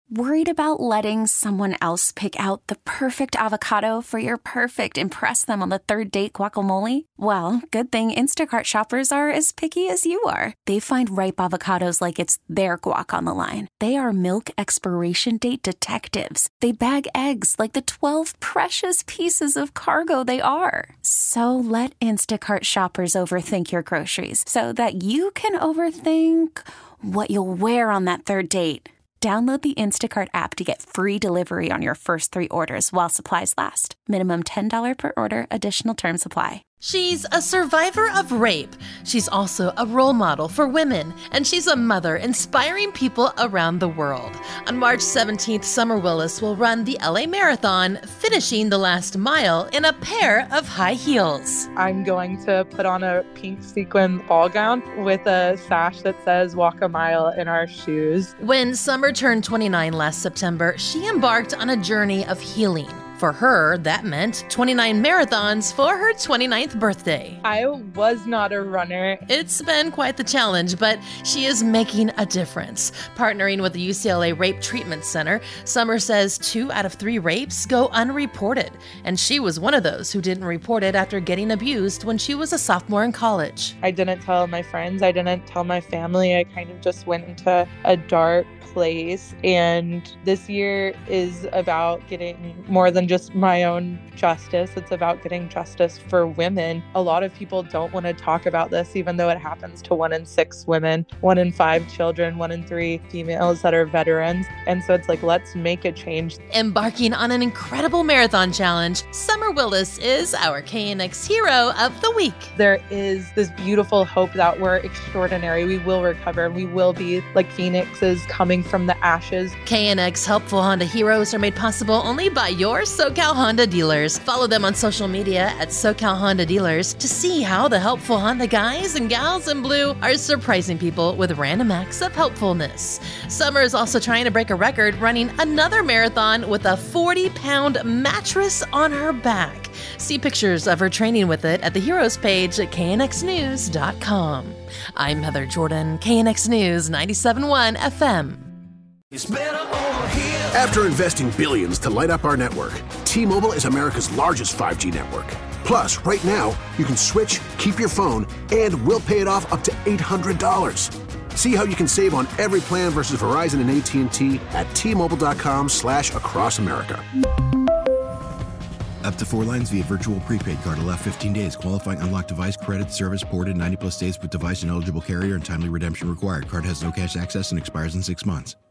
Worried about letting someone else pick out the perfect avocado for your perfect impress them on the third date guacamole? Well, good thing Instacart shoppers are as picky as you are. They find ripe avocados like it's their guac on the line. They are milk expiration date detectives. They bag eggs like the 12 precious pieces of cargo they are. So let Instacart shoppers overthink your groceries so that you can overthink what you'll wear on that third date. Download the Instacart app to get free delivery on your first 3 orders while supplies last. Minimum $10 per order. Additional terms apply. She's a survivor of rape. She's also a role model for women, and she's a mother inspiring people around the world. On March 17th, Summer Willis will run the LA Marathon, finishing the last mile in a pair of high heels. I'm going to put on a pink sequin ball gown with a sash that says "Walk a Mile" in our shoes. When Summer turned 29 last September, she embarked on a journey of healing. For her, that meant 29 marathons for her 29th birthday. I was not a runner. It's been quite the challenge, but she is making a difference. Partnering with the UCLA Rape Treatment Center, Summer says 2 out of 3 rapes go unreported, and she was one of those who didn't report it after getting abused when she was a sophomore in college. I didn't tell my friends. I didn't tell my family. I kind of just went into a dark place, and this year is about getting more than just my own justice. It's about getting justice for women. A lot of people don't want to talk about this, even though it happens to 1 in 6 women, 1 in 5 children, 1 in 3 females that are veterans. And so it's like, let's make a change. Embarking on an incredible marathon challenge, Summer Willis is our KNX Hero of the Week. There is this beautiful hope that we're extraordinary. We will recover. We will be like phoenixes coming from the ashes. KNX Helpful Honda Heroes are made possible only by your SoCal Honda dealers. Follow them on social media at SoCal Honda Dealers to see how the helpful Honda guys and gals in blue are surprising people with random acts of helpfulness. Summer is also trying to break a record, running another marathon with a 40-pound mattress on her back. See pictures of her training with it at the Heroes page at knxnews.com. I'm Heather Jordan, KNX News 97.1 FM. After investing billions to light up our network, T-Mobile is America's largest 5G network. Plus, right now, you can switch, keep your phone, and we'll pay it off up to $800. See how you can save on every plan versus Verizon and AT&T at T-Mobile.com/across America. Up to 4 lines via virtual prepaid card. Allow 15 days. Qualifying unlocked device credit service ported 90+ days with device and eligible carrier and timely redemption required. Card has no cash access and expires in 6 months.